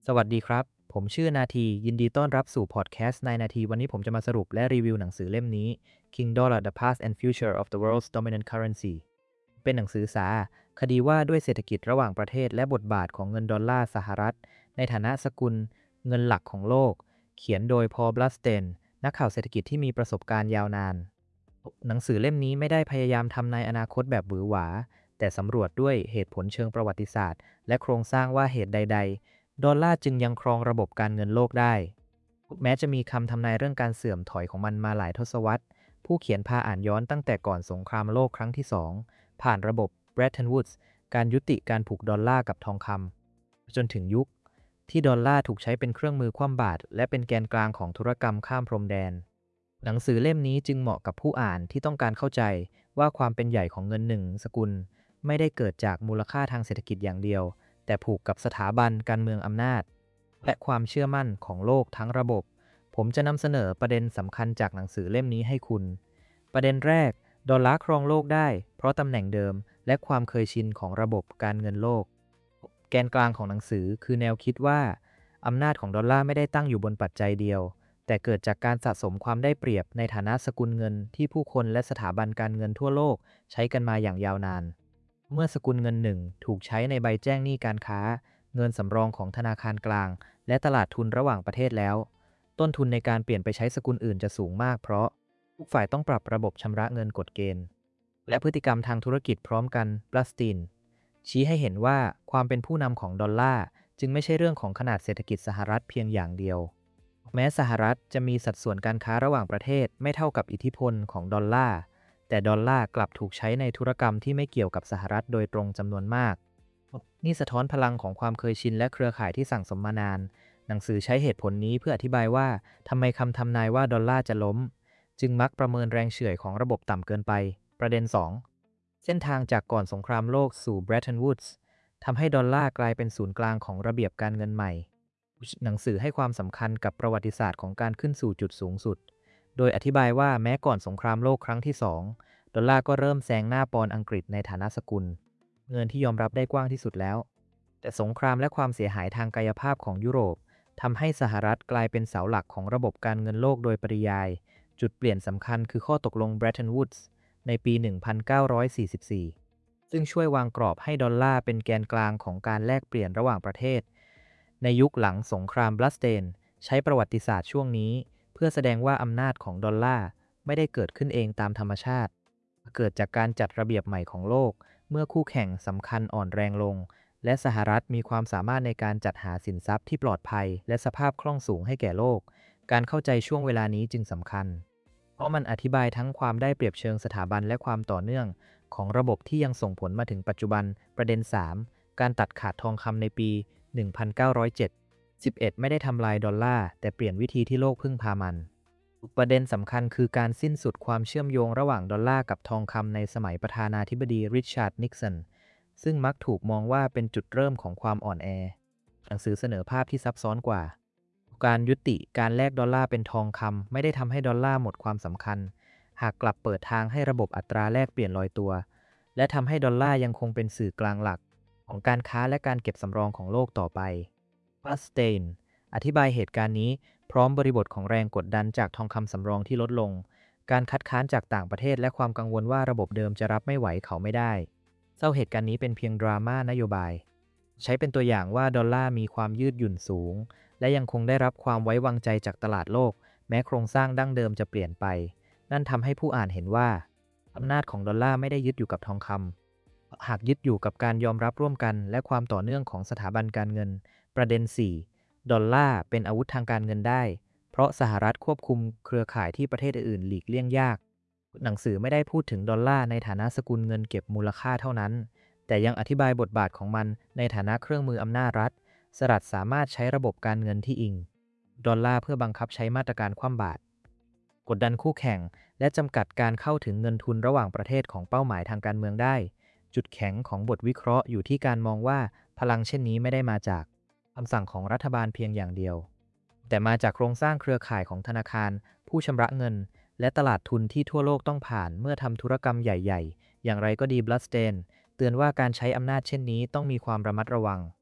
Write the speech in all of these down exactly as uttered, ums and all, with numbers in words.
สวัสดีครับ ผมชื่อนาทียินดีต้อนรับสู่พอดแคสต์ในนาทีวันนี้ผมจะมาสรุปและรีวิวหนังสือเล่มนี้ King Dollar: The Past and Future of the World's Dominant Currency เป็นหนังสือสาคดีว่าด้วยเศรษฐกิจระหว่างประเทศและบทบาทของเงินดอลลาร์สหรัฐในฐานะสกุลเงินหลักของโลก เขียนโดยพอล บลัสเตนนักข่าวเศรษฐกิจที่มีประสบการณ์ยาวนานหนังสือเล่มนี้ไม่ได้พยายามทำนายอนาคตแบบหวือหวาแต่สำรวจด้วยเหตุผลเชิงประวัติศาสตร์และโครงสร้างว่าเหตุใดๆ ดอลลาร์จึงยังครองระบบการเงินโลกได้ แม้จะมีคำทำนายเรื่องการเสื่อมถอยของมันมาหลายทศวรรษ ผู้เขียนพาอ่านย้อนตั้งแต่ก่อนสงครามโลกครั้งที่สองผ่านระบบ Bretton Woods การยุติการผูกดอลลาร์กับทองคำจนถึงยุคที่ดอลลาร์ถูกใช้เป็นเครื่องมือคว่ำบาตรและเป็นแกนกลางของธุรกรรมข้ามพรมแดน หนังสือเล่มนี้จึงเหมาะกับผู้อ่านที่ต้องการเข้าใจว่าความเป็นใหญ่ของเงินหนึ่งสกุลไม่ได้เกิดจากมูลค่าทางเศรษฐกิจอย่างเดียว แต่ผูกกับสถาบันการเมืองอำนาจและความเชื่อมั่นของโลกทั้งระบบ ผมจะนำเสนอประเด็นสำคัญจากหนังสือเล่มนี้ให้คุณ ประเด็นแรก ดอลลาร์ครองโลกได้เพราะตำแหน่งเดิมและความเคยชินของระบบการเงินโลก แกนกลางของหนังสือคือแนวคิดว่าอำนาจของดอลลาร์ไม่ได้ตั้งอยู่บนปัจจัยเดียว แต่เกิดจากการสะสมความได้เปรียบในฐานะสกุลเงินที่ผู้คนและสถาบันการเงินทั่วโลกใช้กันมาอย่างยาวนาน เมื่อสกุลเงินหนึ่งถูกใช้ในใบแจ้งหนี้การค้า เงินสำรองของธนาคารกลาง และตลาดทุนระหว่างประเทศแล้ว ต้นทุนในการเปลี่ยนไปใช้สกุลอื่นจะสูงมากเพราะทุกฝ่ายต้องปรับระบบชำระเงินกฎเกณฑ์และพฤติกรรมทางธุรกิจพร้อมกันบลัสตินชี้ให้เห็นว่าความเป็นผู้นำของดอลลาร์จึงไม่ใช่เรื่องของขนาดเศรษฐกิจสหรัฐเพียงอย่างเดียวแม้สหรัฐจะมีสัดส่วนการค้าระหว่างประเทศไม่เท่ากับอิทธิพลของดอลลาร์แต่ดอลลาร์กลับถูกใช้ในธุรกรรมที่ไม่เกี่ยวกับสหรัฐโดยตรงจำนวนมากนี่สะท้อนพลังของความเคยชินและเครือข่ายที่สั่งสมมานานหนังสือใช้เหตุผลนี้เพื่ออธิบายว่าทำไมคำทำนายว่าดอลลาร์จะล้มจึงมักประเมินแรงเฉื่อยของระบบต่ำเกินไปประเด็น สอง เส้นทางจากก่อนสงครามโลกสู่ Bretton Woods ทำให้ดอลลาร์กลายเป็นศูนย์กลางของระเบียบการเงินใหม่หนังสือให้ความสำคัญกับประวัติศาสตร์ของการขึ้นสู่จุดสูงสุดโดยอธิบายว่าแม้ก่อนสงครามโลกครั้งที่สองดอลลาร์ก็เริ่มแซงหน้าปอนด์อังกฤษในฐานะสกุลเงินที่ยอมรับได้กว้างที่สุดแล้วแต่สงครามและความเสียหายทางกายภาพของยุโรปทำให้สหรัฐกลายเป็นเสาหลักของระบบการเงินโลกโดยปริยายจุดเปลี่ยนสำคัญคือข้อตกลง Bretton Woods ในปี หนึ่งพันเก้าร้อยสี่สิบสี่ ซึ่งช่วยวางกรอบให้ดอลลาร์เป็นแกนกลางของการแลกเปลี่ยนระหว่างประเทศในยุคหลังสงครามบลัสเตนใช้ประวัติศาสตร์ช่วงนี้เพื่อแสดงว่าอำนาจของดอลลาร์ไม่ได้เกิดขึ้นเองตามธรรมชาติเกิดจากการจัดระเบียบใหม่ของโลกเมื่อคู่แข่งสำคัญอ่อนแรงลงและสหรัฐมีความสามารถในการจัดหาสินทรัพย์ที่ปลอดภัยและสภาพคล่องสูงให้แก่โลกการเข้าใจช่วงเวลานี้จึงสำคัญเพราะมันอธิบายทั้งความได้เปรียบเชิงสถาบันและความต่อเนื่องของระบบที่ยังส่งผลมาถึงปัจจุบันประเด็น สาม การตัดขาดทองคำในปี หนึ่งพันเก้าร้อยเจ็ดสิบเอ็ด ไม่ได้ทำลายดอลลาร์แต่เปลี่ยนวิธีที่โลกพึ่งพามันประเด็นสำคัญคือการสิ้นสุดความเชื่อมโยงระหว่างดอลลาร์กับทองคำในสมัยประธานาธิบดีริชาร์ดนิกสันซึ่งมักถูกมองว่าเป็นจุดเริ่มของความอ่อนแอหนังสือเสนอภาพที่ซับซ้อนกว่าการยุติการแลกดอลลาร์เป็นทองคำไม่ได้ทำให้ดอลลาร์หมดความสำคัญหากกลับเปิดทางให้ระบบอัตราแลกเปลี่ยนลอยตัวและทำให้ดอลลาร์ยังคงเป็นสื่อกลางหลักของการค้าและการเก็บสำรองของโลกต่อไปบัสเตนอธิบายเหตุการณ์นี้พร้อมบริบทของแรงกดดันจากทองคำสำรองที่ลดลงการคัดค้านจากต่างประเทศและความกังวลว่าระบบเดิมจะรับไม่ไหวเขาไม่ได้เศร้าเหตุการณ์นี้เป็นเพียงดราม่านโยบายใช้เป็นตัวอย่างว่าดอลลาร์มีความยืดหยุ่นสูงและยังคงได้รับความไว้วางใจจากตลาดโลกแม้โครงสร้างดั้งเดิมจะเปลี่ยนไปนั่นทำให้ผู้อ่านเห็นว่าอำนาจของดอลลาร์ไม่ได้ยึดอยู่กับทองคำหากยึดอยู่กับการยอมรับร่วมกันและความต่อเนื่องของสถาบันการเงินประเด็น สี่ ดอลลาร์เป็นอาวุธทางการเงินได้เพราะสหรัฐควบคุมเครือข่ายที่ประเทศอื่นๆหลีกเลี่ยงยากหนังสือไม่ได้พูดถึงดอลลาร์ในฐานะสกุลเงินเก็บมูลค่าเท่านั้นแต่ยังอธิบายบทบาทของมันในฐานะเครื่องมืออำนาจรัฐสหรัฐสามารถใช้ระบบการเงินที่อิงดอลลาร์เพื่อบังคับใช้มาตรการคว่ำบาตรกดดันคู่แข่งและจำกัดการเข้าถึงเงินทุนระหว่างประเทศของเป้าหมายทางการเมืองได้จุดแข็งของบทวิเคราะห์อยู่ที่การมองว่าพลังเช่นนี้ไม่ได้มาจากคำสั่งของรัฐบาลเพียงอย่างเดียวแต่มาจากโครงสร้างเครือข่ายของธนาคารผู้ชำระเงินและตลาดทุนที่ทั่วโลกต้องผ่านเมื่อทำธุรกรรมใหญ่ๆอย่างไรก็ดีบลัสเตนเตือนว่าการใช้อำนาจเช่นนี้ต้องมีความระมัดระวัง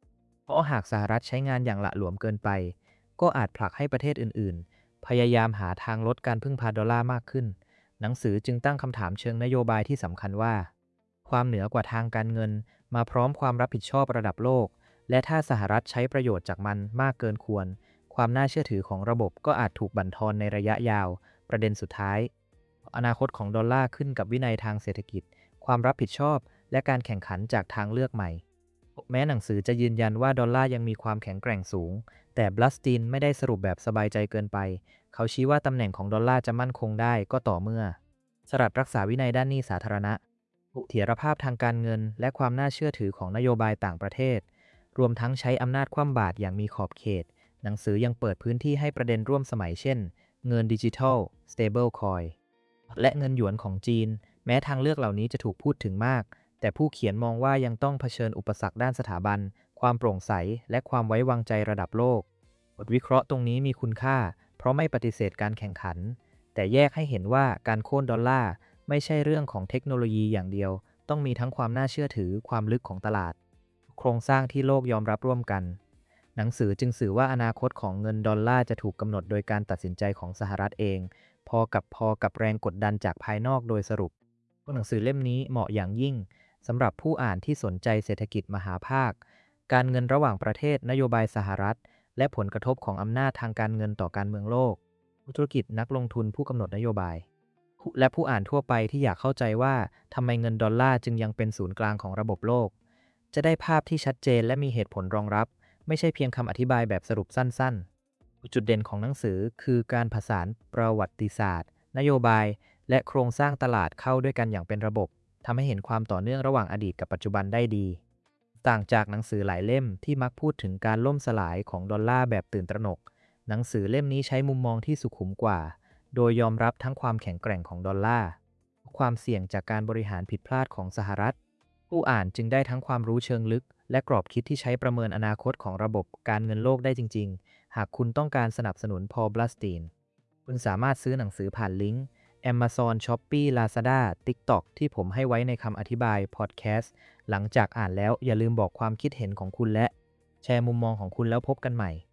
เพราะหากสหรัฐใช้งานอย่างหละหลวมเกินไปก็อาจผลักให้ประเทศอื่นๆพยายามหาทางลดการพึ่งพาดอลลาร์มากขึ้นหนังสือจึงตั้งคำถามเชิงนโยบายที่สำคัญว่าความเหนือกว่าทางการเงินมาพร้อมความรับผิดชอบระดับโลกและถ้าสหรัฐใช้ประโยชน์จากมันมากเกินควรความน่าเชื่อถือของระบบก็อาจถูกบั่นทอนในระยะยาวประเด็นสุดท้ายอนาคตของดอลลาร์ขึ้นกับวินัยทางเศรษฐกิจความรับผิดชอบและการแข่งขันจากทางเลือกใหม่แม้หนังสือจะยืนยันว่าดอลลาร์ยังมีความแข็งแกร่งสูงแต่บลัสตินไม่ได้สรุปแบบสบายใจเกินไปเขาชี้ว่าตำแหน่งของดอลลาร์จะมั่นคงได้ก็ต่อเมื่อสหรัฐรักษาวินัยด้านหนี้สาธารณะเสถียรภาพทางการเงินและความน่าเชื่อถือของนโยบายต่างประเทศรวมทั้งใช้อำนาจคว่ำบาตรอย่างมีขอบเขตหนังสือยังเปิดพื้นที่ให้ประเด็นร่วมสมัยเช่นเงินดิจิทัล stable coin และเงินหยวนของจีนแม้ทางเลือกเหล่านี้จะถูกพูดถึงมากแต่ผู้เขียนมองว่ายังต้องเผชิญอุปสรรคด้านสถาบันความโปร่งใสและความไว้วางใจระดับโลกบทวิเคราะห์ตรงนี้มีคุณค่าเพราะไม่ปฏิเสธการแข่งขันแต่แยกให้เห็นว่าการโค่นดอลลาร์ไม่ใช่เรื่องของเทคโนโลยีอย่างเดียวต้องมีทั้งความน่าเชื่อถือความลึกของตลาดโครงสร้างที่โลกยอมรับร่วมกันหนังสือจึงสื่อว่าอนาคตของเงินดอลลาร์จะถูกกำหนดโดยการตัดสินใจของสหรัฐเองพอกับพอกับแรงกดดันจากภายนอกโดยสรุปหนังสือเล่มนี้เหมาะอย่างยิ่งสำหรับผู้อ่านที่สนใจเศรษฐกิจมหาภาคการเงินระหว่างประเทศนโยบายสหรัฐและผลกระทบของอำนาจทางการเงินต่อการเมืองโลกธุรกิจนักลงทุนผู้กำหนดนโยบายและผู้อ่านทั่วไปที่อยากเข้าใจว่าทำไมเงินดอลลาร์จึงยังเป็นศูนย์กลางของระบบโลกจะได้ภาพที่ชัดเจนและมีเหตุผลรองรับไม่ใช่เพียงคำอธิบายแบบสรุปสั้นๆจุดเด่นของหนังสือคือการผสานประวัติศาสตร์นโยบายและโครงสร้างตลาดเข้าด้วยกันอย่างเป็นระบบทำให้เห็นความต่อเนื่องระหว่างอดีตกับปัจจุบันได้ดีต่างจากหนังสือหลายเล่มที่มักพูดถึงการล่มสลายของดอลลาร์แบบตื่นตระหนกหนังสือเล่มนี้ใช้มุมมองที่สุขุมกว่าโดยยอมรับทั้งความแข็งแกร่งของดอลลาร์ความเสี่ยงจากการบริหารผิดพลาดของสหรัฐผู้อ่านจึงได้ทั้งความรู้เชิงลึกและกรอบคิดที่ใช้ประเมินอนาคตของระบบการเงินโลกได้จริงๆหากคุณต้องการสนับสนุนพอล บลัสตีนคุณสามารถซื้อหนังสือผ่านลิงก์ Amazon Shopee Lazada TikTok ที่ผมให้ไว้ในคำอธิบายพอดแคสต์หลังจากอ่านแล้วอย่าลืมบอกความคิดเห็นของคุณและแชร์มุมมองของคุณแล้วพบกันใหม่